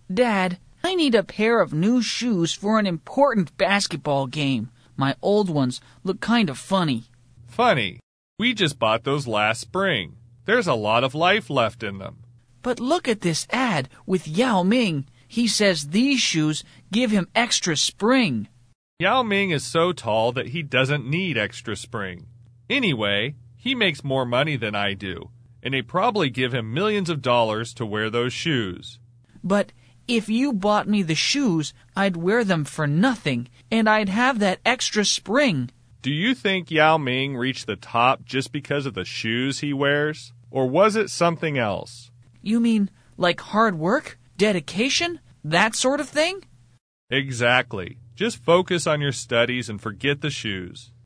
Dad, I need a pair of new shoes for an important basketball game. My old ones look kind of funny. Funny? We just bought those last spring. There's a lot of life left in them. But look at this ad with Yao Ming. He says these shoes give him extra spring. Yao Ming is so tall that he doesn't need extra spring. Anyway, he makes more money than I do, and they probably give him millions of dollars to wear those shoes. But if you bought me the shoes, I'd wear them for nothing, and I'd have that extra spring. Do you think Yao Ming reached the top just because of the shoes he wears? Or was it something else? You mean like hard work, dedication, that sort of thing? Exactly. Just focus on your studies and forget the shoes.